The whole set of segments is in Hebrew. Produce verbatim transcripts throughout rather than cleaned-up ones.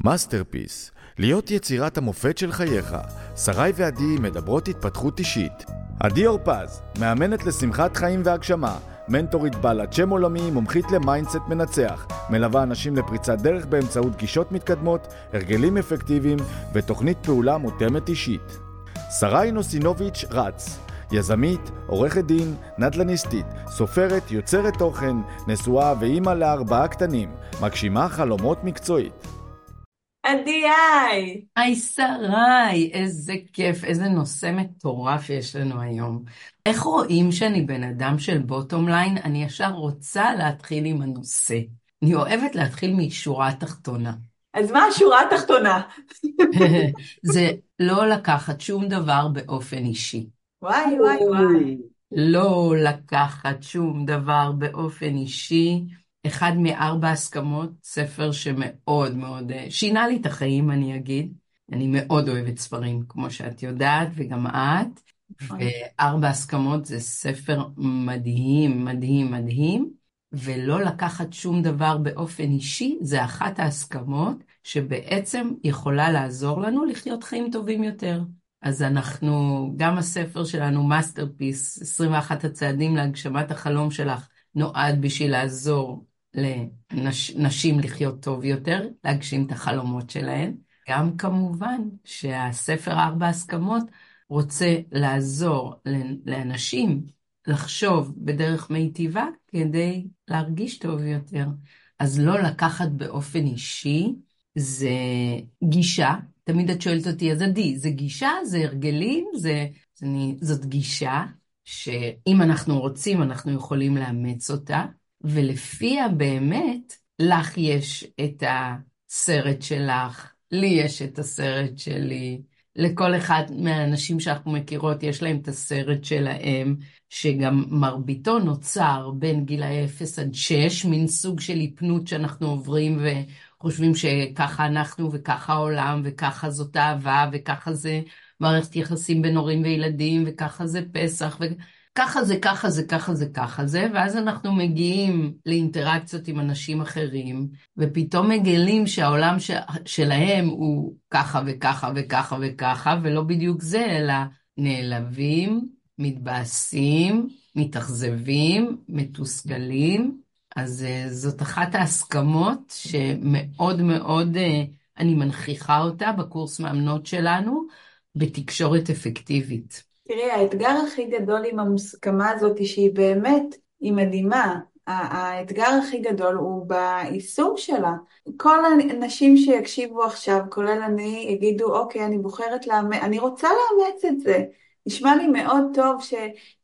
מאסטרפיס, להיות יצירת המופת של חייך. שרי ועדי מדברות התפתחות אישית. עדי אורפז, מאמנת לשמחת חיים והגשמה, מנטורית בעלת שם עולמי, מומחית למיינדסט מנצח, מלווה אנשים לפריצת דרך באמצעות גישות מתקדמות, הרגלים אפקטיביים ותוכנית פעולה מותאמת אישית. שרי נוסינוביץ' רץ, יזמית, עורכת דין, נדל"ניסטית, סופרת, יוצרת תוכן, נשואה ואימא לארבעה קטנים, מגשימה חלומות מקצועית. עדי, היי! היי שרי, איזה כיף, איזה נושא מטורף יש לנו היום. איך רואים שאני בן אדם של בוטום ליין? אני ישר רוצה להתחיל עם הנושא. אני אוהבת להתחיל משורה התחתונה. אז מה השורה התחתונה? זה לא לקחת שום דבר באופן אישי. וואי וואי וואי. לא לקחת שום דבר באופן אישי. אחד מארבע הסכמות, ספר שמאוד מאוד שינה לי את החיים, אני אגיד. אני מאוד אוהבת ספרים, כמו שאת יודעת, וגם את. וארבע הסכמות זה ספר מדהים, מדהים, מדהים. ולא לקחת שום דבר באופן אישי, זה אחת ההסכמות שבעצם יכולה לעזור לנו לחיות חיים טובים יותר. אז אנחנו, גם הספר שלנו, מאסטרפיס, עשרים ואחת הצעדים להגשמת החלום שלך, נועד בשביל לעזור לנשים לחיות טוב יותר, להגשים את החלומות שלהן. גם כמובן שהספר ארבע הסכמות רוצה לעזור לאנשים לחשוב בדרך מיטיבה כדי להרגיש טוב יותר. אז לא לקחת באופן אישי, זה גישה. תמיד את שואלת אותי, אז עדי, זה גישה, זה הרגלים, זה, זה, זאת גישה שאם אנחנו רוצים, אנחנו יכולים לאמץ אותה, ולפיה באמת, לך יש את הסרט שלך, לי יש את הסרט שלי, לכל אחד מהאנשים שאנחנו מכירות יש להם את הסרט שלהם, שגם מרביתו נוצר בין גילאי אפס עד שש, מין סוג של היפנות שאנחנו עוברים וחושבים שככה אנחנו וככה העולם וככה זאת אהבה וככה זה מערכת יחסים בין הורים וילדים וככה זה פסח וככה זה, ככה זה, ככה זה, ככה זה, ואז אנחנו מגיעים לאינטראקציות עם אנשים אחרים ופתאום מגלים שהעולם ש... שלהם הוא ככה וככה וככה וככה ולא בדיוק זה, אלא נעלבים, מתבאסים, מתאכזבים, מתוסכלים. אז uh, זאת אחת ההסכמות שמאוד מאוד uh, אני מנכיחה אותה בקורס מאמנות שלנו בתקשורת אפקטיבית. תראי, האתגר הכי גדול עם המוסכמה הזאת שהיא באמת, היא מדהימה. האתגר הכי גדול הוא ביישום שלה. כל האנשים שיקשיבו עכשיו, כולל אני, יגידו, אוקיי, אני בוחרת לאמץ, אני רוצה לאמץ את זה. נשמע לי מאוד טוב ש,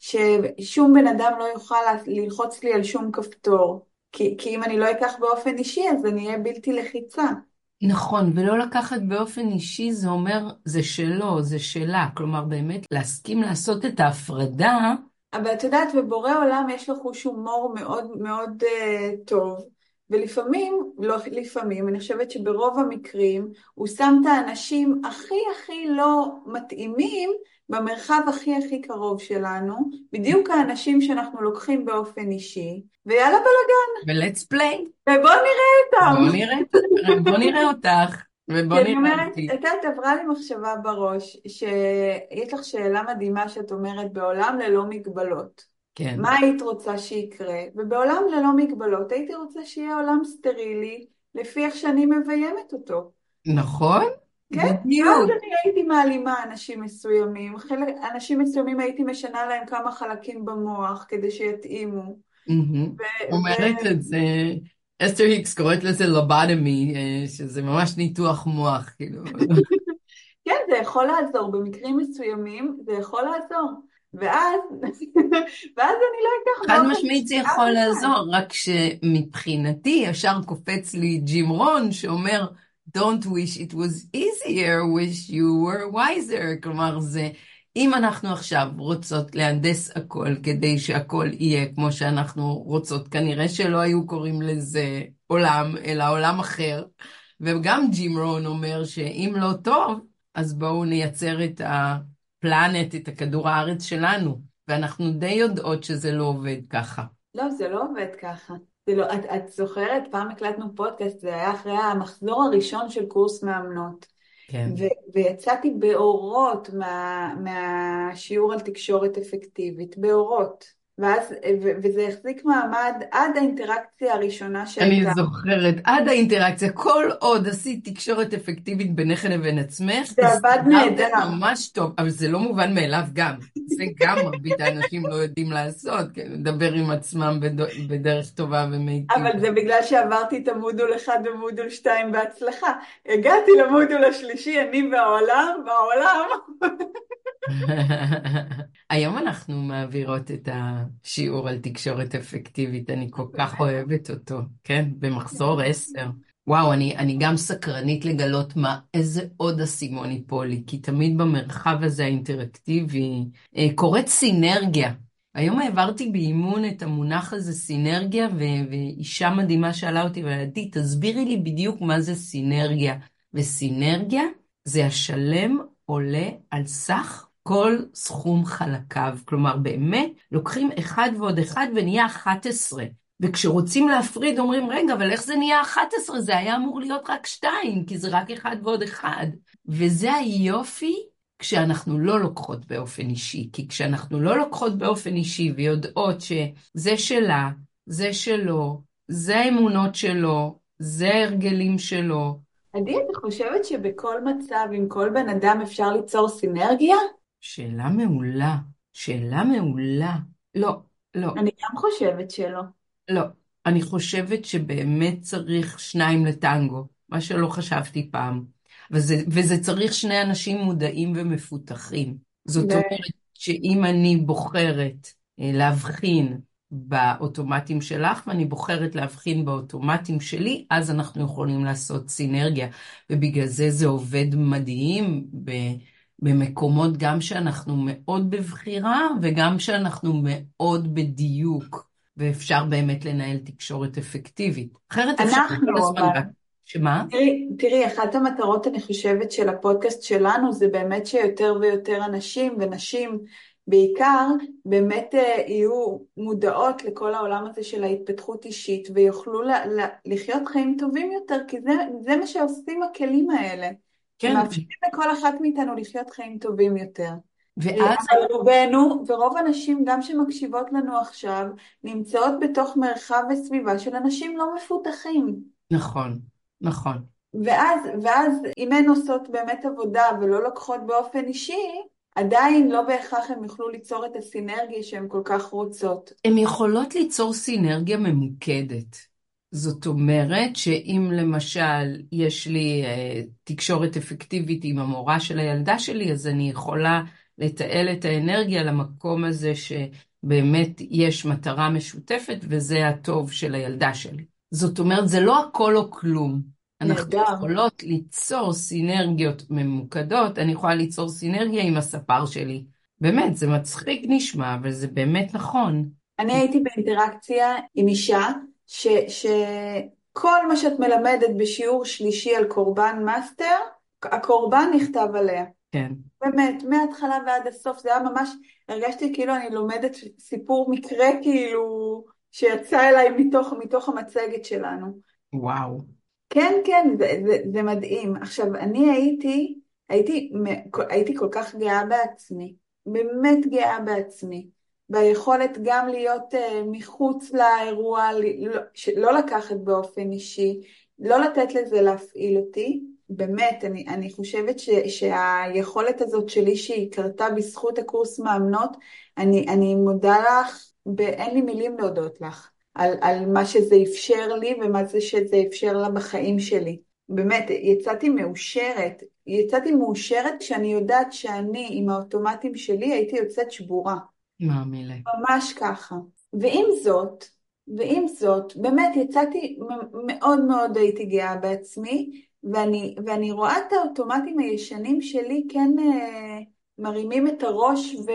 ששום בן אדם לא יוכל ללחוץ לי על שום כפתור, כי, כי אם אני לא אקח באופן אישי, אז אני אהיה בלתי לחיצה. נכון, ולא לקחת באופן אישי זה אומר, זה שלו, זה שלה. כלומר, באמת להסכים לעשות את ההפרדה. אבל את יודעת, בבורא עולם יש לו חוש הומור מאוד מאוד uh, טוב. ולפעמים, לא לפעמים, אני חושבת שברוב המקרים, הוא שם את האנשים הכי הכי לא מתאימים, במרחב הכי הכי קרוב שלנו, בדיוק האנשים שאנחנו לוקחים באופן אישי, ויאללה בלגן. ולlet's play. ובוא נראה אותם. בוא נראה, בוא נראה אותך. ובוא נראה אומרת, אותי. אתה עברה לי מחשבה בראש, שיש לך שאלה מדהימה שאת אומרת, בעולם ללא מגבלות. כן. מה היית רוצה שיקרה? ובעולם ללא מגבלות, הייתי רוצה שיהיה עולם סטרילי, לפי איך שאני מביימת אותו. נכון? כן, בדיוק. ואז אני הייתי מעלימה אנשים מסוימים, חלק, אנשים מסוימים הייתי משנה להם כמה חלקים במוח כדי שיתאימו. ו- אומרת ו- את זה, אסתר היקס קוראת לזה לובוטומי, שזה ממש ניתוח מוח, כאילו. כן, זה יכול לעזור, במקרים מסוימים זה יכול לעזור. ואז, ואז אני לא אקח... חד משמעית זה יכול לעזור, רק שמבחינתי ישר קופץ לי ג'ים רון שאומר, Don't wish it was easier, wish you were wiser. כלומר, זה, אם אנחנו עכשיו רוצות להנדס הכל כדי שהכל יהיה כמו שאנחנו רוצות, כנראה שלא היו קוראים לזה עולם, אלא עולם אחר. וגם ג'ים רון אומר שאם לא טוב, אז בואו נייצר את הפלנט, את הכדור הארץ שלנו. ואנחנו די יודעות שזה לא עובד ככה. לא, זה לא עובד ככה. זה לא, את, את זוכרת, פעם הקלטנו פודקאסט, זה היה אחרי המחזור הראשון של קורס מאמנות, כן. ו, ויצאתי באורות מה, מהשיעור על תקשורת אפקטיבית, באורות. ואז, ו, וזה החזיק מעמד עד האינטראקציה הראשונה אני שהייתה. זוכרת, עד האינטראקציה, כל עוד עשית תקשורת אפקטיבית בינך לבין עצמך, זה עבד הסתדרתם נהדר. ממש טוב, אבל זה לא מובן מאליו גם. זה גם מרבית האנשים לא יודעים לעשות, כן, לדבר עם עצמם בד- בדרך טובה ומיטיבה. אבל זה בגלל שעברתי את המודול אחד ומודול שתיים בהצלחה. הגעתי למודול השלישי, אני והעולם, בעולם. היום אנחנו מעבירות את השיעור על תקשורת אפקטיבית, אני כל כך אוהבת אותו, כן? במחזור עשר. וואו, אני, אני גם סקרנית לגלות מה, איזה עוד אסימון ייפול לי, כי תמיד במרחב הזה האינטראקטיבי אה, קורית סינרגיה. היום העברתי באימון את המונח הזה סינרגיה, ו- ואישה מדהימה שאלה אותי, ועדי, תסבירי לי בדיוק מה זה סינרגיה. וסינרגיה זה השלם עולה על סך כל סכום חלקיו. כלומר, באמת לוקחים אחד ועוד אחד ונהיה אחת עשרה. וכשרוצים להפריד אומרים, רגע, אבל איך זה נהיה אחת עשרה? זה היה אמור להיות רק שתיים, כי זה רק אחד ועוד אחד. וזה היופי כשאנחנו לא לוקחות באופן אישי. כי כשאנחנו לא לוקחות באופן אישי ויודעות שזה שלה, זה שלו, זה האמונות שלו, זה ההרגלים שלו. עדי, את חושבת שבכל מצב עם כל בן אדם אפשר ליצור סינרגיה? שאלה מעולה, שאלה מעולה. לא, לא. אני גם חושבת שלא. לא, אני חושבת שבאמת צריך שניים לטנגו, מה שלא חשבתי פעם. וזה, וזה צריך שני אנשים מודעים ומפותחים. זאת ו- אומרת שאם אני בוחרת אה, להבחין באוטומטים שלך, ואני בוחרת להבחין באוטומטים שלי, אז אנחנו יכולים לעשות סינרגיה. ובגלל זה זה עובד מדהים ב, במקומות גם שאנחנו מאוד בבחירה, וגם שאנחנו מאוד בדיוק. ואפשר באמת לנהל תקשורת אפקטיבית. אחרת אפשר כל אנחנו, הזמן אבל, רק... שמה? תראי, תראי, אחת המטרות, אני חושבת, של הפודקאסט שלנו, זה באמת שיותר ויותר אנשים, ונשים בעיקר, באמת אה, יהיו מודעות לכל העולם הזה של ההתפתחות אישית, ויוכלו לה, לה, לחיות חיים טובים יותר, כי זה, זה מה שעושים הכלים האלה, כן, שמאפשרים לכל אחת מאיתנו לחיות חיים טובים יותר. ואז... אבל רובנו, ורוב הנשים גם שמקשיבות לנו עכשיו, נמצאות בתוך מרחב וסביבה של אנשים לא מפותחים. נכון, נכון. ואז, ואז אם הן עושות באמת עבודה ולא לוקחות באופן אישי, עדיין לא בהכרח הן יוכלו ליצור את הסינרגיה שהן כל כך רוצות. הן יכולות ליצור סינרגיה ממוקדת. זאת אומרת שאם למשל יש לי אה, תקשורת אפקטיבית עם המורה של הילדה שלי, אז אני יכולה לתעל את האנרגיה למקום הזה שבאמת יש מטרה משותפת, וזה הטוב של הילדה שלי. זאת אומרת, זה לא הכל או כלום. אנחנו נהדר. יכולות ליצור סינרגיות ממוקדות, אני יכולה ליצור סינרגיה עם הספר שלי. באמת, זה מצחיק נשמע, אבל זה באמת נכון. אני הייתי באינטראקציה עם אישה, ש, שכל מה שאת מלמדת בשיעור שלישי על קורבן מאסטר, הקורבן נכתב עליה. כן. באמת, מההתחלה ועד הסוף, זה היה ממש, הרגשתי כאילו אני לומדת סיפור מקרה כאילו, שיצא אליי מתוך, מתוך המצגת שלנו. וואו. כן, כן, זה, זה, זה מדהים. עכשיו, אני הייתי, הייתי, הייתי כל כך גאה בעצמי, באמת גאה בעצמי, ביכולת גם להיות uh, מחוץ לאירוע, לא, לא לקחת באופן אישי, לא לתת לזה להפעיל אותי. באמת, אני, אני חושבת ש, שהיכולת הזאת שלי שהיא קרתה בזכות הקורס מאמנות, אני, אני מודה לך, אין לי מילים להודות לך. על, על מה שזה אפשר לי ומה זה שזה אפשר לה בחיים שלי. באמת, יצאתי מאושרת. יצאתי מאושרת כשאני יודעת שאני עם האוטומטים שלי הייתי יוצאת שבורה. מאמילה. ממש ככה. ועם זאת, ועם זאת, באמת יצאתי מאוד מאוד הייתי גאה בעצמי, ואני, ואני רואה את האוטומטים הישנים שלי כן אה, מרימים את הראש ו,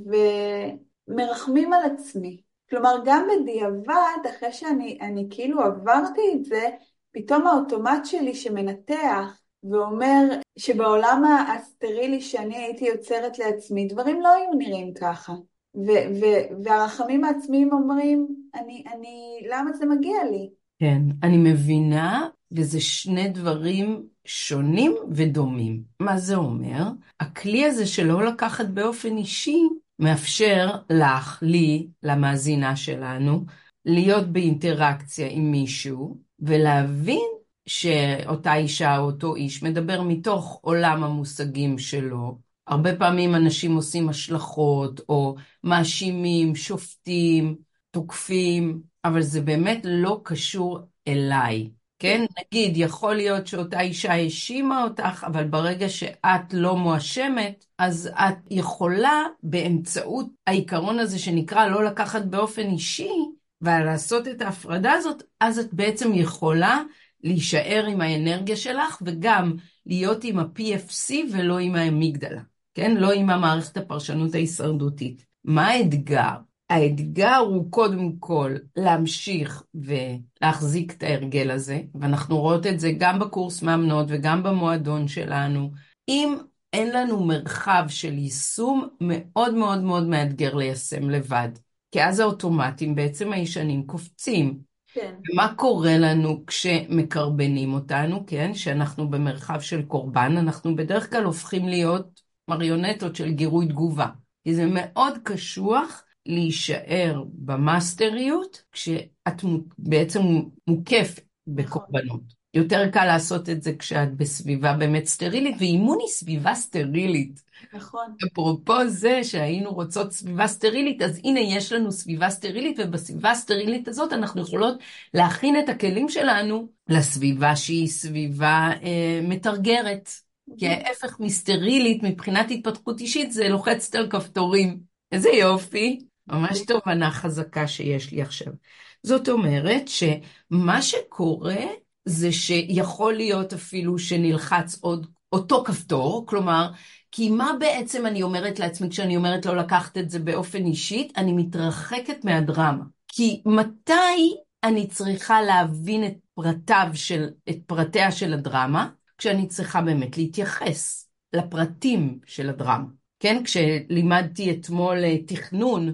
ומרחמים על עצמי. כלומר, גם בדיעבד, אחרי שאני אני כאילו עברתי את זה, פתאום האוטומט שלי שמנתח ואומר שבעולם הסטרילי שאני הייתי יוצרת לעצמי, דברים לא היו נראים ככה. ו- ו- והרחמים העצמיים אומרים, אני, אני, למה זה מגיע לי? כן, אני מבינה, וזה שני דברים שונים ודומים. מה זה אומר? הכלי הזה שלא לקחת באופן אישי, מאפשר לך, לי, למאזינה שלנו, להיות באינטראקציה עם מישהו, ולהבין שאותה אישה או אותו איש מדבר מתוך עולם המושגים שלו. הרבה פעמים אנשים עושים השלכות, או מאשימים, שופטים, תוקפים, אבל זה באמת לא קשור אליי. כן? נגיד, יכול להיות שאותה אישה האשימה אותך, אבל ברגע שאת לא מואשמת, אז את יכולה באמצעות העיקרון הזה שנקרא לא לקחת באופן אישי, ולעשות את ההפרדה הזאת, אז את בעצם יכולה להישאר עם האנרגיה שלך, וגם להיות עם ה-פי אף סי ולא עם האמיגדלה. כן? לא עם המערכת הפרשנות ההישרדותית. מה האתגר? האתגר הוא קודם כל להמשיך ולהחזיק את ההרגל הזה, ואנחנו רואות את זה גם בקורס מאמנות וגם במועדון שלנו. אם אין לנו מרחב של יישום, מאוד מאוד מאוד מאתגר ליישם לבד, כי אז האוטומטים בעצם הישנים קופצים. כן. מה קורה לנו כשמקרבנים אותנו, כן? שאנחנו במרחב של קורבן, אנחנו בדרך כלל הופכים להיות מריונטות של גירוי תגובה, כי זה מאוד קשוח להישאר במאסטריות כשאת בעצם מוקפת בקורבנות. יותר קל לעשות את זה כשאת בסביבה באמת סטרילית, ואימון היא סביבה סטרילית. נכון. אפרופו זה שהיינו רוצות סביבה סטרילית, אז הנה יש לנו סביבה סטרילית, ובסביבה הסטרילית הזאת אנחנו יכולות להכין את הכלים שלנו לסביבה שהיא סביבה אה, מתרגרת. כי ההפך מסטרילית מבחינת התפתחות אישית זה לוחץ על כפתורים. איזה יופי. ממש תובנה חזקה שיש לי עכשיו. זאת אומרת שמה שקורה זה שיכול להיות אפילו שנלחץ עוד אותו כפתור, כלומר, כי מה בעצם אני אומרת לעצמי כשאני אומרת לא לקחת את זה באופן אישית, אני מתרחקת מהדרמה. כי מתי אני צריכה להבין את פרטיו של, את פרטיה של הדרמה, כשאני צריכה באמת להתייחס לפרטים של הדרמה. כן, כשלימדתי אתמול תכנון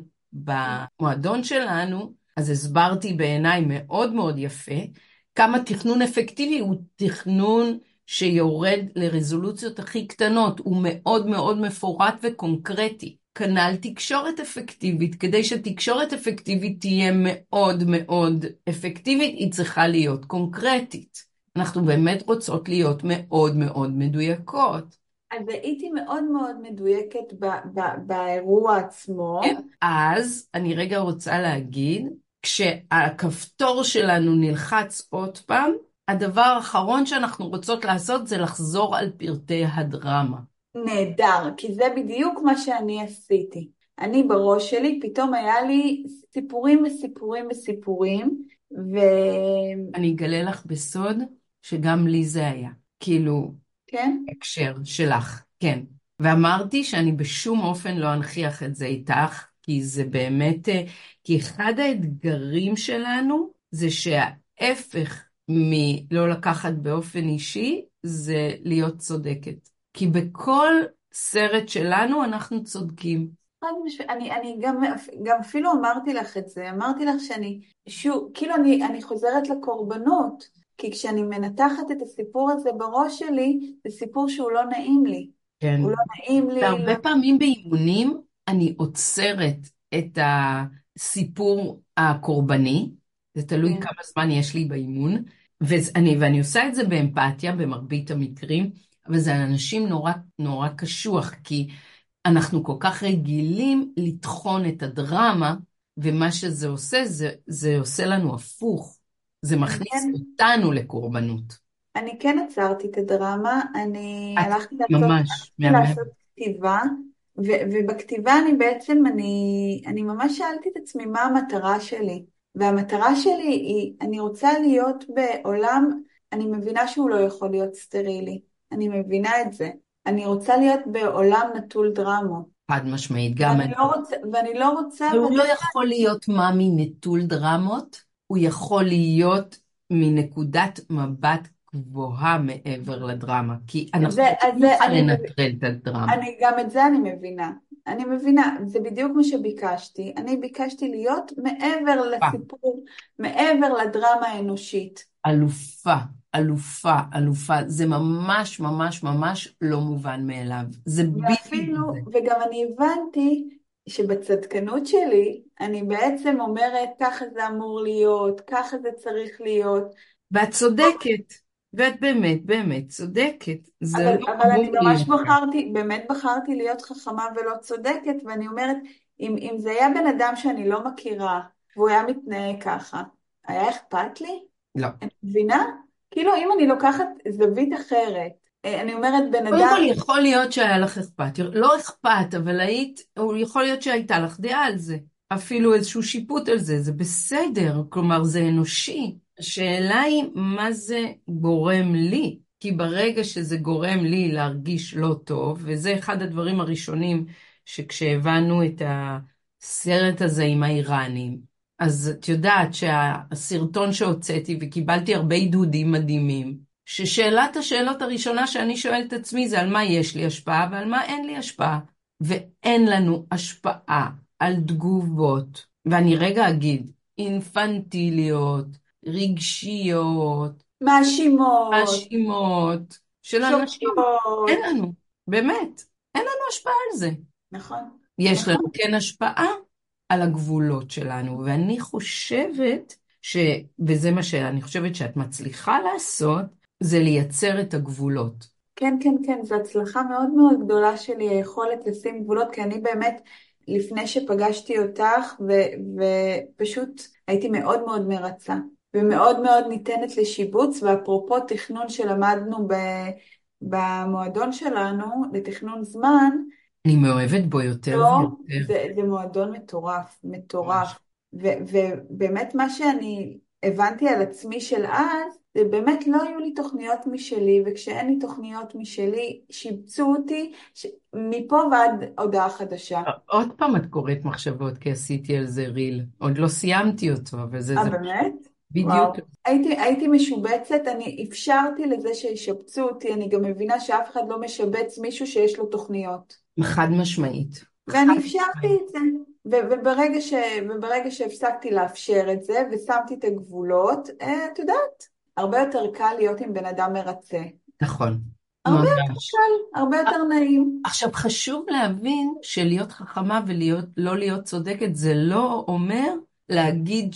במועדון שלנו, אז הסברתי בעיניי מאוד מאוד יפה, כמה תכנון אפקטיבי הוא תכנון שיורד לרזולוציות הכי קטנות, הוא מאוד מאוד מפורט וקונקרטי. כנ"ל תקשורת אפקטיבית, כדי שתקשורת אפקטיבית תהיה מאוד מאוד אפקטיבית, היא צריכה להיות קונקרטית. אנחנו באמת רוצות להיות מאוד מאוד מדויקות. אז הייתי מאוד מאוד מדויקת ב- ב- באירוע עצמו. אז אני רגע רוצה להגיד, כשהכפתור שלנו נלחץ עוד פעם, הדבר האחרון שאנחנו רוצות לעשות זה לחזור על פרטי הדרמה. נהדר, כי זה בדיוק מה שאני עשיתי. אני בראש שלי, פתאום היה לי סיפורים וסיפורים וסיפורים, ו... אני אגלה לך בסוד שגם לי זה היה. כאילו, כן? הקשר שלך, כן. ואמרתי שאני בשום אופן לא אנכיח את זה איתך, כי זה באמת, כי אחד האתגרים שלנו זה שההפך מלא לקחת באופן אישי, זה להיות צודקת. כי בכל סרט שלנו אנחנו צודקים. אני, אני גם, גם אפילו אמרתי לך את זה, אמרתי לך שאני, שוב, כאילו אני, אני חוזרת לקורבנות, כי כשאני מנתחת את הסיפור הזה בראש שלי, זה סיפור שהוא לא נעים לי. כן. הוא לא נעים לי. והרבה לא... פעמים באימונים אני עוצרת את הסיפור הקורבני, זה תלוי כן. כמה זמן יש לי באימון, ואני, ואני עושה את זה באמפתיה במרבית המקרים, אבל זה אנשים נורא, נורא קשוח, כי אנחנו כל כך רגילים לטחון את הדרמה, ומה שזה עושה, זה, זה עושה לנו הפוך. זה מכניס כן. אותנו לקורבנות. אני כן עצרתי את הדרמה, אני את הלכתי ממש, לעשות, לעשות כתיבה, ו- ובכתיבה אני בעצם, אני, אני ממש שאלתי את עצמי מה המטרה שלי. והמטרה שלי היא, אני רוצה להיות בעולם, אני מבינה שהוא לא יכול להיות סטרילי. אני מבינה את זה. אני רוצה להיות בעולם נטול דרמות. חד משמעית, גם ואני אני. לא רוצה, ואני לא רוצה... והוא לא יכול להיות מאמי נטול דרמות, הוא יכול להיות מנקודת מבט גבוהה מעבר לדרמה, כי אנחנו לא נוכל לנטרל את הדרמה. אני, גם את זה אני מבינה. אני מבינה, זה בדיוק מה שביקשתי. אני ביקשתי להיות מעבר לסיפור, מעבר לדרמה האנושית. אלופה, אלופה, אלופה. זה ממש ממש ממש לא מובן מאליו. זה בדיוק ואפילו, זה. וגם אני הבנתי שבצדקנות שלי, אני בעצם אומרת, ככה זה אמור להיות, ככה זה צריך להיות. ואת צודקת, ואת באמת באמת צודקת. זה אבל, לא אבל אני אמור ממש להיות כך. בחרתי, באמת בחרתי להיות חכמה ולא צודקת, ואני אומרת, אם, אם זה היה בן אדם שאני לא מכירה, והוא היה מתנהג ככה, היה אכפת לי? לא. אני מבינה? כאילו, אם אני לוקחת זווית אחרת, אה, אני אומרת, בן קודם אדם, כל יכול להיות שהיה לך אכפת, לא אכפת, אבל היית, או יכול להיות שהייתה לך דעה על זה, אפילו איזשהו שיפוט על זה, זה בסדר, כלומר זה אנושי. השאלה היא מה זה גורם לי, כי ברגע שזה גורם לי להרגיש לא טוב, וזה אחד הדברים הראשונים שכשהבנו את הסרט הזה עם האיראנים, אז את יודעת שהסרטון שהוצאתי וקיבלתי הרבה עידודים מדהימים, ששאלת השאלות הראשונה שאני שואלת את עצמי זה על מה יש לי השפעה ועל מה אין לי השפעה. ואין לנו השפעה על תגובות, ואני רגע אגיד, אינפנטיליות, רגשיות, מאשימות, מאשימות של אנשים. אין שופטות. לנו, באמת, אין לנו השפעה על זה. נכון, יש נכון. לנו כן השפעה על הגבולות שלנו, ואני חושבת ש, וזה מה שאני חושבת שאת מצליחה לעשות, זה לייצר את הגבולות. כן, כן, כן, זו הצלחה מאוד מאוד גדולה שלי, היכולת לשים גבולות, כי אני באמת, לפני שפגשתי אותך, ו- ופשוט הייתי מאוד מאוד מרצה, ומאוד מאוד ניתנת לשיבוץ, ואפרופו תכנון שלמדנו ב- במועדון שלנו, לתכנון זמן, אני מאוהבת בו יותר לא, ויותר. זה, זה מועדון מטורף, מטורף. ממש. ו- ובאמת מה שאני הבנתי על עצמי של אז, זה באמת לא היו לי תוכניות משלי, וכשאין לי תוכניות משלי, שיבצו אותי ש... מפה ועד הודעה חדשה. עוד פעם את קוראת מחשבות, כי עשיתי על זה ריל. עוד לא סיימתי אותו, אבל זה, אה, זה באמת? בדיוק. וואו. הייתי, הייתי משובצת, אני אפשרתי לזה שישבצו אותי, אני גם מבינה שאף אחד לא משבץ מישהו שיש לו תוכניות. חד משמעית. חד ואני אפשרתי משמעית. את זה, ו- וברגע ש- וברגע שהפסקתי לאפשר את זה, ושמתי את הגבולות, אה, את יודעת, הרבה יותר קל להיות עם בן אדם מרצה. נכון. הרבה יותר ממש. קל, הרבה יותר נעים. עכשיו חשוב להבין שלהיות חכמה ולא להיות צודקת זה לא אומר להגיד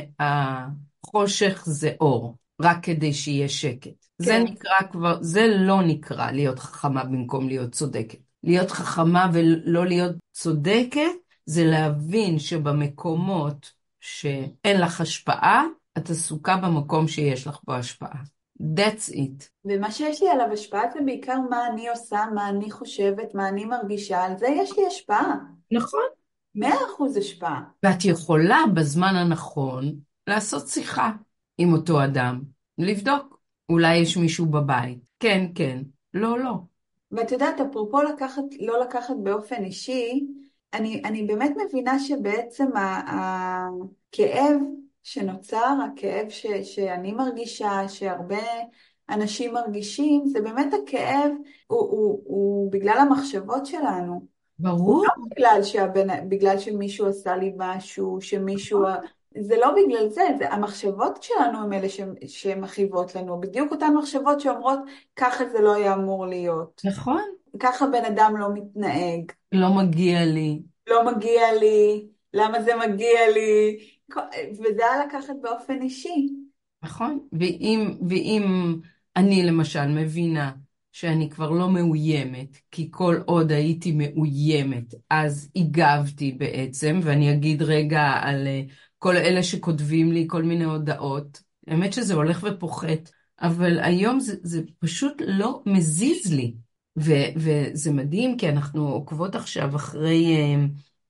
שהחושך זה אור, רק כדי שיהיה שקט. זה כן, נקרא כבר, זה לא נקרא להיות חכמה במקום להיות צודקת. להיות חכמה ולא להיות צודקת זה להבין שבמקומות שאין לך השפעה, את עסוקה במקום שיש לך בו השפעה. That's it. ומה שיש לי עליו השפעה זה בעיקר מה אני עושה, מה אני חושבת, מה אני מרגישה, על זה יש לי השפעה. נכון. מאה אחוז השפעה. ואת יכולה בזמן הנכון לעשות שיחה עם אותו אדם, לבדוק, אולי יש מישהו בבית, כן, כן, לא, לא. ואת יודעת, אפרופו לקחת, לא לקחת באופן אישי, אני, אני באמת מבינה שבעצם ה- הכאב שנוצר, הכאב ש, שאני מרגישה, שהרבה אנשים מרגישים, זה באמת הכאב, הוא, הוא, הוא בגלל המחשבות שלנו. הוא ברור. לא בגלל, שהבן, בגלל שמישהו עשה לי משהו, שמישהו... זה לא בגלל זה, זה המחשבות שלנו הם אלה ש- שמכאיבות לנו, בדיוק אותן מחשבות שאומרות, ככה זה לא היה אמור להיות. נכון. ככה בן אדם לא מתנהג, לא מגיע לי. לא מגיע לי, למה זה מגיע לי, וזה היה לקחת באופן אישי. נכון. ואם, ואם אני למשל מבינה שאני כבר לא מאוימת, כי כל עוד הייתי מאוימת, אז הגבתי בעצם, ואני אגיד רגע על אה, כל אלה שכותבים לי כל מיני הודעות, האמת שזה הולך ופוחת, אבל היום זה, זה פשוט לא מזיז לי. ו, וזה מדהים, כי אנחנו עוקבות עכשיו אחרי אה,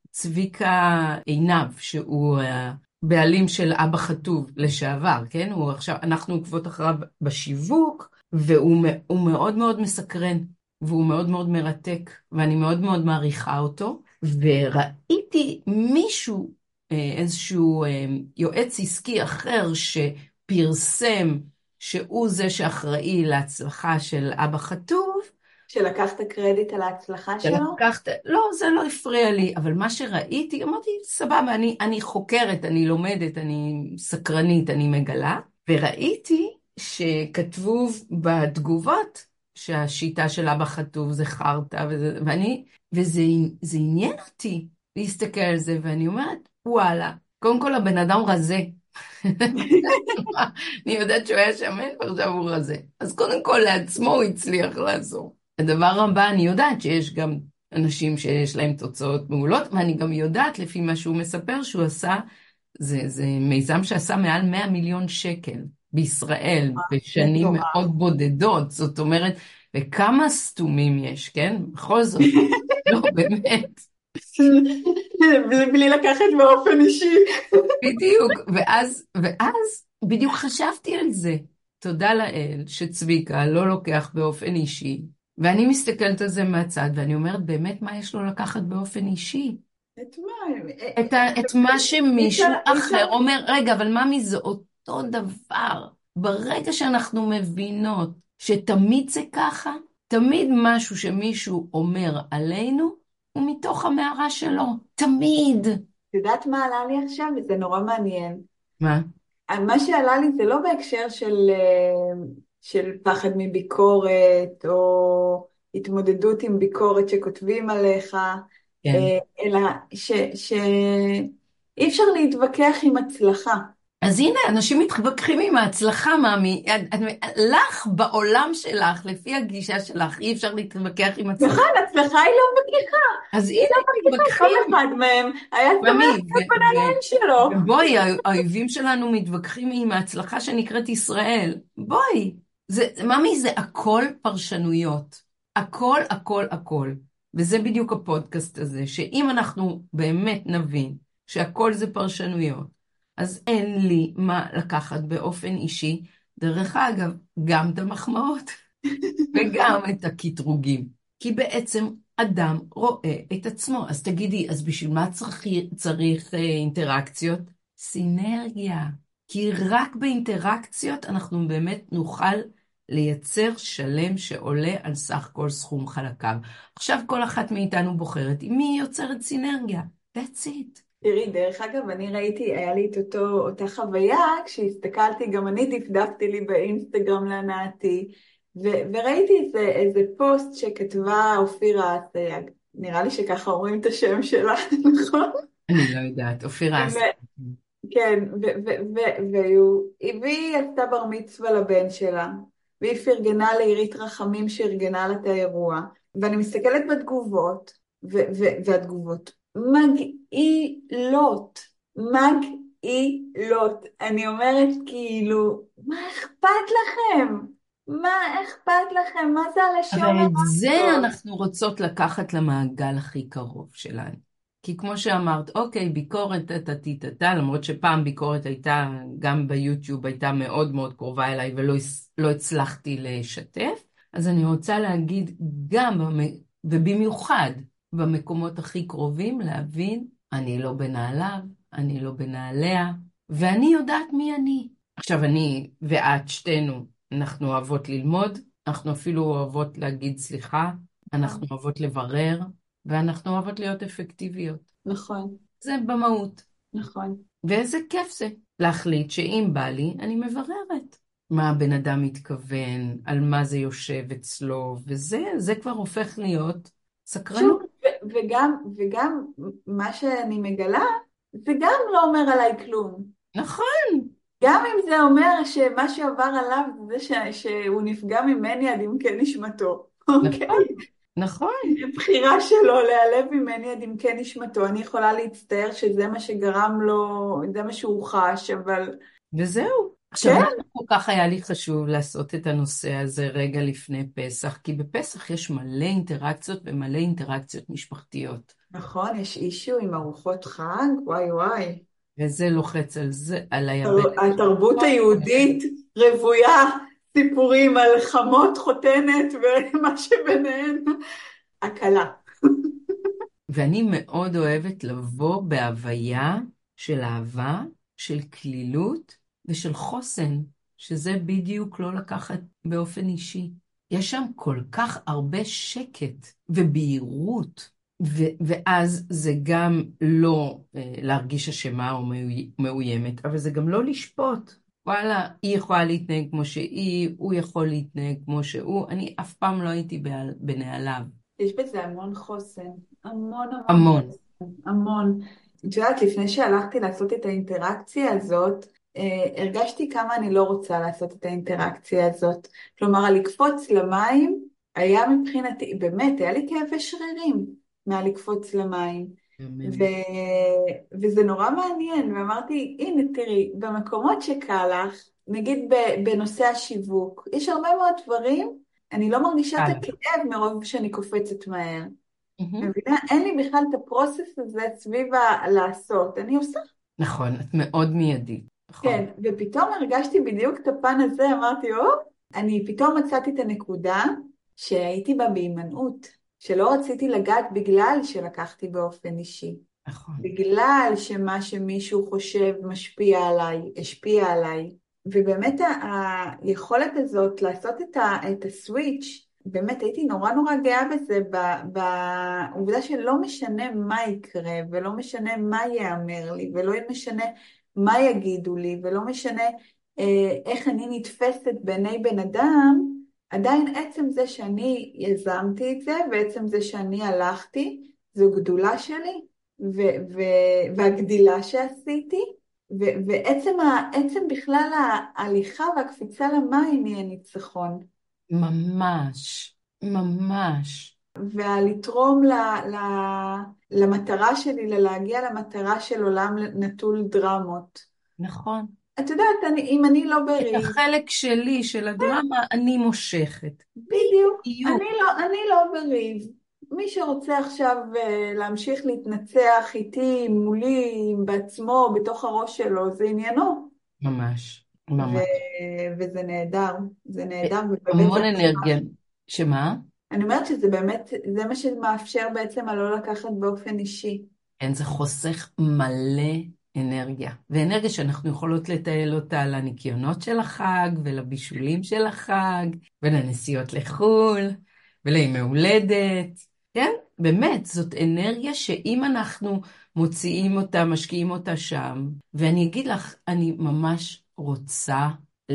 צביקה עינב, שהוא אה, בעלים של אבא חטוב לשעבר, כן? הוא עכשיו, אנחנו עוקבות אחריו בשיווק, והוא הוא מאוד מאוד מסקרן, והוא מאוד מאוד מרתק, ואני מאוד מאוד מעריכה אותו. וראיתי מישהו, איזשהו יועץ עסקי אחר שפרסם שהוא זה שאחראי להצלחה של אבא חטוב, שלקחת קרדיט על ההצלחה שלו? שלקחת, לא, זה לא הפריע לי, אבל מה שראיתי, אמרתי, סבבה, אני, אני חוקרת, אני לומדת, אני סקרנית, אני מגלה, וראיתי שכתבו בתגובות שהשיטה של אבא חטוב זה חרטא, וזה, ואני, וזה זה עניין אותי להסתכל על זה, ואני אומרת, וואלה, קודם כל הבן אדם רזה. אני יודעת שהוא היה שמן ועכשיו הוא רזה. אז קודם כל לעצמו הוא הצליח לעזור. הדבר הבא, אני יודעת שיש גם אנשים שיש להם תוצאות מעולות, ואני גם יודעת לפי מה שהוא מספר שהוא עשה, זה, זה מיזם שעשה מעל מאה מיליון שקל בישראל, בשנים מאוד בודדות, זאת אומרת, וכמה סתומים יש, כן? בכל זאת, לא באמת. בלי לקחת באופן אישי. בדיוק, ואז, ואז בדיוק חשבתי על זה. תודה לאל שצביקה לא לוקח באופן אישי, ואני מסתכלת על זה מהצד, ואני אומרת, באמת מה יש לו לקחת באופן אישי? את מה? את, ה, את מה שמישהו אחר אומר, רגע, אבל מה מזה אותו דבר? ברגע שאנחנו מבינות שתמיד זה ככה, תמיד משהו שמישהו אומר עלינו, הוא מתוך המערה שלו, תמיד. את יודעת מה עלה לי עכשיו? וזה נורא מעניין. מה? מה שעלה לי זה לא בהקשר של, של פחד מביקורת, או התמודדות עם ביקורת שכותבים עליך, כן. אלא ש, שאי אפשר להתווכח עם הצלחה. אז הנה, אנשים מתווכחים עם ההצלחה, מאמי. לך, בעולם שלך, לפי הגישה שלך, אי אפשר להתווכח עם הצלחה. נכון, הצלחה היא לא מגיחה. אז הנה, מתווכחים. כל אחד מהם היה שמח בפניים שלו. בואי, האויבים שלנו מתווכחים עם ההצלחה שנקראת ישראל. בואי, מאמי, זה הכל פרשנויות. הכל, הכל, הכל. וזה בדיוק הפודקאסט הזה, שאם אנחנו באמת נבין שהכל זה פרשנויות, אז אין לי מה לקחת באופן אישי, דרך אגב, גם את המחמאות וגם את הקטרוגים. כי בעצם אדם רואה את עצמו. אז תגידי, אז בשביל מה צריך, צריך אינטראקציות? סינרגיה. כי רק באינטראקציות אנחנו באמת נוכל לייצר שלם שעולה על סך כל סכום חלקיו. עכשיו כל אחת מאיתנו בוחרת עם מי יוצרת סינרגיה. That's it. תראי, דרך אגב, אני ראיתי, היה לי את אותו, אותה חוויה, כשהסתכלתי, גם אני דפדפתי לי באינסטגרם להנאתי, ו- וראיתי איזה, איזה פוסט שכתבה אופירה אסייג, נראה לי שככה אומרים את השם שלה, נכון? אני לא יודעת, אופירה אסייג. כן, והיא עשתה בר מצווה לבן שלה, והיא פרגנה לעירית רחמים שארגנה לה את האירוע, ואני מסתכלת בתגובות, ו- ו- והתגובות, מגעילות, מגעילות. אני אומרת כאילו, מה אכפת לכם? מה אכפת לכם? מה זה הלשון? אבל את זה אנחנו רוצות לקחת למעגל הכי קרוב שלנו. כי כמו שאמרת, אוקיי, ביקורת תתתתה, למרות שפעם ביקורת הייתה, גם ביוטיוב הייתה מאוד מאוד קרובה אליי, ולא לא הצלחתי לשתף, אז אני רוצה להגיד גם, ובמיוחד, במקומות הכי קרובים להבין, אני לא בנעליו, אני לא בנעליה, ואני יודעת מי אני. עכשיו אני ואת שתינו, אנחנו אוהבות ללמוד, אנחנו אפילו אוהבות להגיד סליחה, אנחנו אוהבות לברר, ואנחנו אוהבות להיות אפקטיביות. נכון. זה במהות. נכון. ואיזה כיף זה להחליט שאם בא לי, אני מבררת. מה הבן אדם מתכוון, על מה זה יושב אצלו, וזה זה כבר הופך להיות סקרנות. וגם, וגם מה שאני מגלה, זה גם לא אומר עליי כלום. נכון. גם אם זה אומר שמה שעבר עליו זה ש... שהוא נפגע ממני עד עמקי נשמתו. נכון, נכון. בחירה שלו להיעלב ממני עד עמקי נשמתו. אני יכולה להצטער שזה מה שגרם לו, זה מה שהוא חש, אבל... וזהו. עכשיו, למה כל כך היה לי חשוב לעשות את הנושא הזה רגע לפני פסח? כי בפסח יש מלא אינטראקציות ומלא אינטראקציות משפחתיות. נכון, יש אישו עם ארוחות חג, וואי וואי. וזה לוחץ על זה, על היבט. התרבות היהודית רבויה סיפורים על חמות חותנת ומה שביניהן. הקלה. ואני מאוד אוהבת לבוא בהוויה של אהבה, של כלילות, ושל חוסן, שזה בדיוק לא לקחת באופן אישי. יש שם כל כך הרבה שקט ובהירות, ו- ואז זה גם לא אה, להרגיש אשמה או מאוי- מאוימת, אבל זה גם לא לשפוט. וואלה, היא יכולה להתנהג כמו שהיא, הוא יכול להתנהג כמו שהוא, אני אף פעם לא הייתי בעל- בנעליו. יש בזה המון חוסן, המון המון המון. חוסן, המון. את יודעת, לפני שהלכתי לעשות את האינטראקציה הזאת, אה, הרגשתי כמה אני לא רוצה לעשות את האינטראקציה הזאת. כלומר, לקפוץ למים היה מבחינתי, באמת, היה לי כאבי שרירים מהלקפוץ למים. ו... וזה נורא מעניין, ואמרתי, הנה תראי, במקומות שקל לך, נגיד ב- בנושא השיווק, יש הרבה מאוד דברים, אני לא מרגישה את קל. הכאב מרוב שאני קופצת מהר. מהמם. מבינה? אין לי בכלל את הפרוסס הזה סביב ה- לעשות, אני עושה. נכון, את מאוד מיידית. נכון. כן, ופתאום הרגשתי בדיוק את הפן הזה, אמרתי, או, אני פתאום מצאתי את הנקודה שהייתי בה בהימנעות, שלא רציתי לגעת בגלל שלקחתי באופן אישי. נכון. בגלל שמה שמישהו חושב משפיע עליי, השפיע עליי. ובאמת ה- היכולת הזאת לעשות את ה- את הסוויץ', באמת הייתי נורא נורא גאה בזה, ב- בעובדה שלא משנה מה יקרה, ולא משנה מה ייאמר לי, ולא משנה מה יגידו לי, ולא משנה אה, איך אני נתפסת בעיני בן אדם, עדיין עצם זה שאני יזמתי את זה, ועצם זה שאני הלכתי, זו גדולה שלי. ו- ו- והגדילה שעשיתי, ו- ועצם ה- עצם בכלל ההליכה והקפיצה למים היא הניצחון. ממש, ממש. והלתרום ל- ל- למטרה שלי, ללהגיע למטרה של עולם נטול דרמות. נכון. את יודעת, אני, אם אני לא את בריב, החלק שלי, של הדרמה, אני מושכת. בדיוק, בדיוק. אני לא, אני לא בריב. מי שרוצה עכשיו אה, להמשיך להתנצח איתי, מולי, בעצמו, בתוך הראש שלו, זה עניינו. ממש, ו... ממש. וזה נהדר, זה נהדר, ובאמת זה המון מה אנרגיה. שמאפשר. שמה? אני אומרת שזה באמת, זה מה שמאפשר בעצם הלא לקחת באופן אישי. כן, זה חוסך מלא אנרגיה. ואנרגיה שאנחנו יכולות לתעל אותה לניקיונות של החג, ולבישולים של החג, ולנסיעות לחו"ל, ולימי הולדת. כן, באמת, זאת אנרגיה שאם אנחנו מוציאים אותה, משקיעים אותה שם, ואני אגיד לך, אני ממש רוצה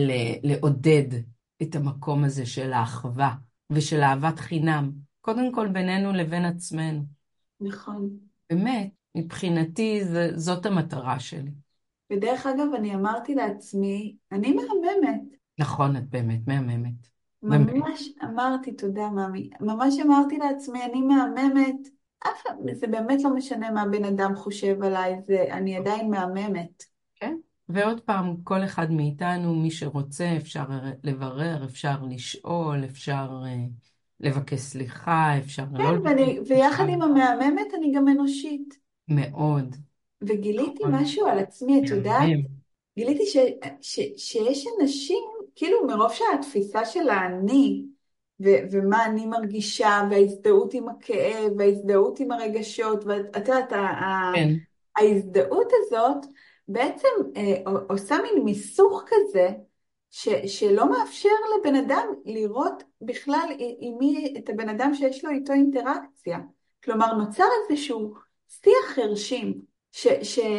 ל- לעודד את המקום הזה של האחווה ושל אהבת חינם, קודם כל בינינו לבין עצמנו. נכון. באמת, מבחינתי זה, זאת המטרה שלי. ודרך אגב, אני אמרתי לעצמי, אני מהממת. נכון, את באמת מהממת. באמת. ממש אמרתי, תודה ממי, ממש אמרתי לעצמי, אני מהממת. אף, זה באמת לא משנה מה בן אדם חושב עליי, זה, אני עדיין מהממת. כן? ועוד פעם, כל אחד מאיתנו, מי שרוצה, אפשר לברר, אפשר לשאול, אפשר אה, לבקש סליחה, אפשר כן, לא לבקש ואני, ויחד סליחה. עם המהממת אני גם אנושית. מאוד. וגיליתי נכון. משהו על עצמי, את יודעת? מהמם. גיליתי ש, ש, שיש אנשים, כאילו מרוב שהתפיסה של האני, ו, ומה אני מרגישה, וההזדהות עם הכאב, וההזדהות עם הרגשות, ואת יודעת, ה- ה- כן, ההזדהות הזאת בעצם אה, עושה מין מיסוך כזה, ש, שלא מאפשר לבן אדם לראות בכלל עם מי, את הבן אדם שיש לו איתו אינטראקציה. כלומר, נוצר איזשהו שיח חרשים, ש,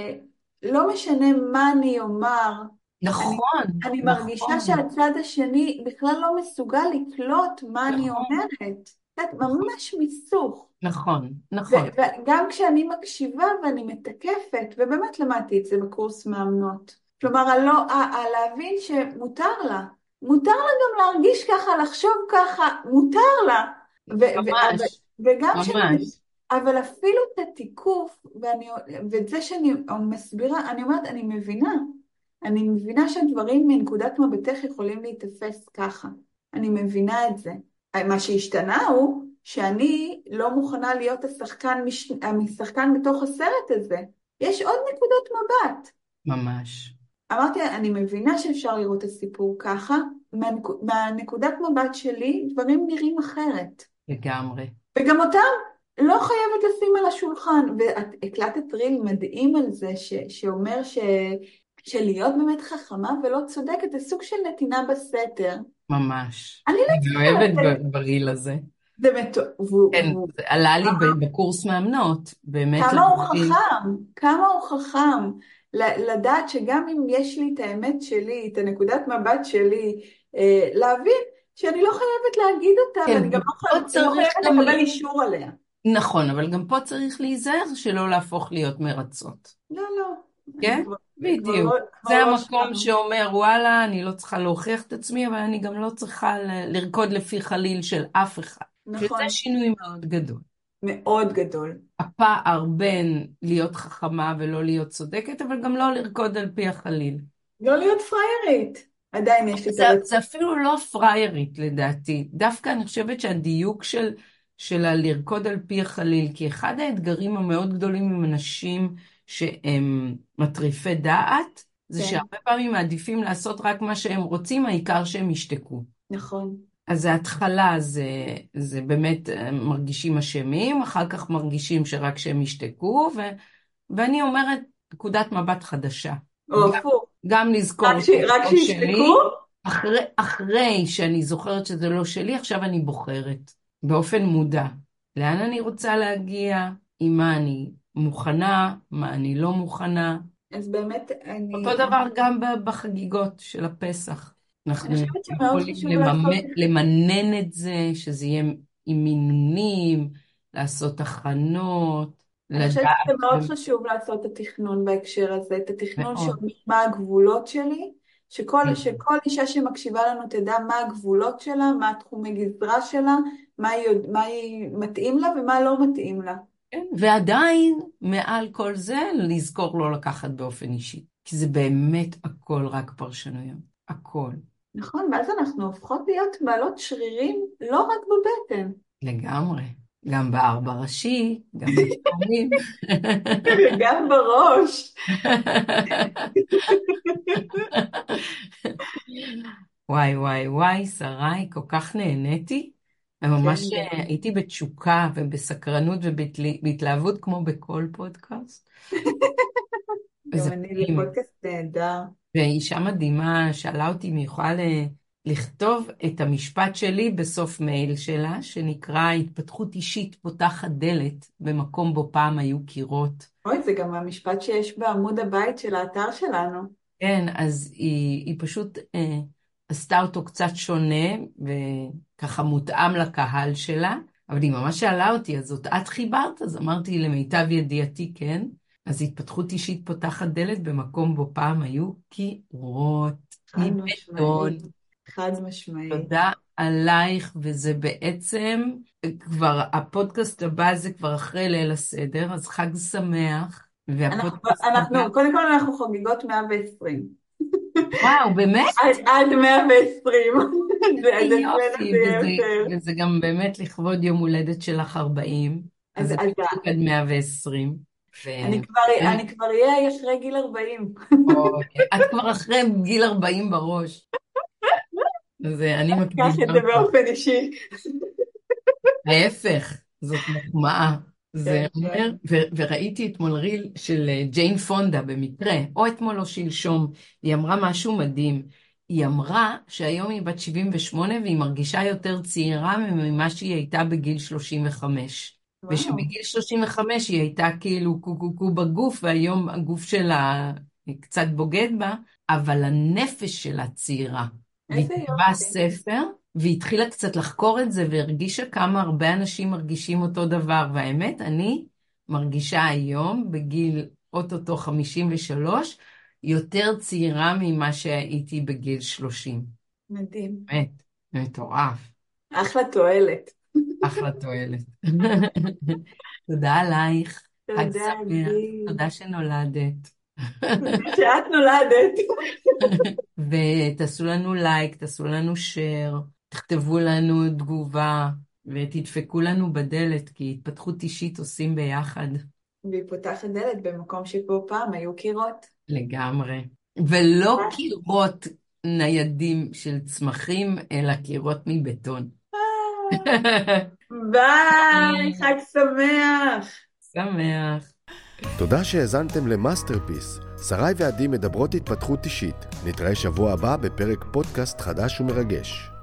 שלא משנה מה אני אומר, אני, נכון, אני מרגישה נכון, שהצד השני בכלל לא מסוגל לקלוט מה אני נכון, אומרת. את יודעת, נכון, ממש מיסוך. נכון, נכון, ו- וגם כשאני מקשיבה ואני מתקפת, ובאמת למדתי את זה בקורס מאמנות. כלומר, הלא, ה- ה- להבין שמותר לה. מותר לה גם להרגיש ככה, לחשוב ככה, מותר לה. ו- ו- אבל- ממש, וגם כשאני... ממש, אבל אפילו את התיקוף, ואני, ואת זה שאני מסבירה, אני אומרת, אני מבינה. אני מבינה שהדברים מנקודת מבטך יכולים להתאפס ככה. אני מבינה את זה. מה שהשתנה הוא שאני לא מוכנה להיות השחקן, מש... השחקן בתוך הסרט הזה. יש עוד נקודות מבט. ממש, אמרתי, אני מבינה שאפשר לראות את הסיפור ככה, מהנק... מהנקודת מבט שלי דברים נראים אחרת. לגמרי. וגם אותם לא חייבת לשים על השולחן. ואת הקלטת ריל מדהים על זה ש... שאומר ש... של להיות באמת חכמה ולא צודקת, זה סוג של נתינה בסתר. ממש. אני לא אני צריכה אוהבת לתת, ב- בריל הזה. זה מטו... כן, זה עלה לי ב- בקורס מאמנות, באמת כמה הוא להבין. חכם, כמה הוא חכם, ל- לדעת שגם אם יש לי את האמת שלי, את הנקודת מבט שלי, אה, להבין שאני לא חייבת להגיד אותה, כן, ואני גם לא, ופה חי... לא צריך חייבת גם, לקבל אישור עליה. נכון, אבל גם פה צריך להיזהר שלא להפוך להיות מרצות. לא, לא, אני כן? כבר, כבר לא, בדיוק. כבר זה לא המקום שם. שאומר, וואלה, אני לא צריכה להוכיח את עצמי, אבל אני גם לא צריכה ל- לרקוד לפי חליל של אף אחד. שזה נכון, שינוי מאוד גדול. מאוד גדול. הפער בין להיות חכמה ולא להיות צודקת, אבל גם לא לרקוד על פי החליל. לא להיות פריירית, עדיין יש לי את זה, הרצון. זה אפילו לא פריירית לדעתי. דווקא אני חושבת שהדיוק של, של הלרקוד על פי החליל, כי אחד האתגרים המאוד גדולים עם אנשים שהם מטריפי דעת, זה כן, שהרבה פעמים מעדיפים לעשות רק מה שהם רוצים, העיקר שהם ישתקו. נכון. אז ההתחלה זה, זה באמת הם מרגישים אשמים, אחר כך מרגישים שרק שהם ישתקו, ו, ואני אומרת, נקודת מבט חדשה. או גם, הפוך, גם לזכור רק ש- שזה רק לא שלי, שישתקו? אחרי, אחרי שאני זוכרת שזה לא שלי, עכשיו אני בוחרת, באופן מודע. לאן אני רוצה להגיע, עם מה אני מוכנה, מה אני לא מוכנה. אז באמת אותו אני, דבר גם ב- בחגיגות של הפסח. אני אנחנו חושבת שמאוד יכולים חשוב לעשות, לממן, למנן את זה, שזה יהיה עם מינונים, לעשות הכנות, אני חושבת לדעת שזה מאוד חשוב לעשות את התכנון בהקשר הזה, את התכנון מאוד. שאומר מה הגבולות שלי, שכל, כן. שכל אישה שמקשיבה לנו תדע מה הגבולות שלה, מה התחומי גזרה שלה, מה היא, יודע- מה היא מתאים לה ומה לא מתאים לה. כן, ועדיין, מעל כל זה, לזכור לא לקחת באופן אישי. כי זה באמת הכל רק פרשנויות. הכל. נכון? ואז אנחנו הופכות להיות בעלות שרירים לא רק בבטן, לגמרי. גם בארבע ראשי, גם בפעמים. גם בראש. וואי וואי וואי, שרי, כל כך נהניתי. כן, ממש גם הייתי בתשוקה ובסקרנות ובהתלהבות כמו בכל פודקאסט. גם וזה אני, זה מדהים. פודקאסט נהדר. ואישה מדהימה שאלה אותי אם היא יכולה ל- לכתוב את המשפט שלי בסוף מייל שלה, שנקרא התפתחות אישית פותחת דלת במקום בו פעם היו קירות. אוי, זה גם המשפט שיש בעמוד הבית של האתר שלנו. כן, אז היא, היא פשוט אה, עשתה אותו קצת שונה וככה מותאם לקהל שלה, אבל היא ממש שאלה אותי, אז זאת את חיברת? אז אמרתי למיטב ידיעתי כן. אז התפתחות אישית פותחת דלת במקום בו פעם היו קירות חד מבטון. משמעית, חד משמעית. תודה עלייך, וזה בעצם כבר, הפודקאסט הבא זה כבר אחרי ליל הסדר, אז חג שמח, אנחנו, והפודקאסט הבא, אנחנו, קודם כל אנחנו חוגגות מאה ועשרים. וואו, באמת? עד, עד מאה ועשרים. זה עד איזה אצלנו יופי, זה יהיה וזה, יותר. וזה גם באמת לכבוד יום הולדת שלך ארבעים, אז אז, זה אז בדיוק עד מאה ועשרים. ו... אני כבר, אני כבר אהיה אחרי גיל ארבעים. או, את כבר אחרי גיל ארבעים בראש, אז אה, אני קח את מקדימה זה אותך. באופן אישי. ההפך, זאת מחמאה. זה כן, כן. אומר, ו- וראיתי אתמול ריל של אה, ג'יין פונדה במקרה, או אתמול או שלשום, היא אמרה משהו מדהים. היא אמרה שהיום היא בת שבעים ושמונה והיא מרגישה יותר צעירה ממה שהיא הייתה בגיל שלושים וחמש. וואו, ושבגיל שלושים וחמש היא הייתה כאילו קוקוקו בגוף, והיום הגוף שלה קצת בוגד בה, אבל הנפש שלה צעירה. והיא איזה כתבה יופי. ספר, והיא התחילה קצת לחקור את זה, והרגישה כמה הרבה אנשים מרגישים אותו דבר. והאמת, אני מרגישה היום, בגיל אוטוטו חמישים ושלוש, יותר צעירה ממה שהייתי בגיל שלושים. מדהים. באמת, מטורף. אחלה תועלת. אחלה תועלת. תודה עלייך, חג תודה, שמח, עדי. תודה שנולדת. תודה שאת נולדת. ותעשו לנו לייק, תעשו לנו שייר, תכתבו לנו תגובה, ותדפקו לנו בדלת, כי התפתחות אישית עושים ביחד. והיא פותחת דלת במקום שפה פעם היו קירות. לגמרי. ולא קירות ניידים של צמחים, אלא קירות מבטון. ביי, חג שמח. שמח. תודה שהאזנתם למאסטרפיס. שרי ועדי מדברות התפתחות אישית. נתראה שבוע הבא בפרק פודקאסט חדש ומרגש.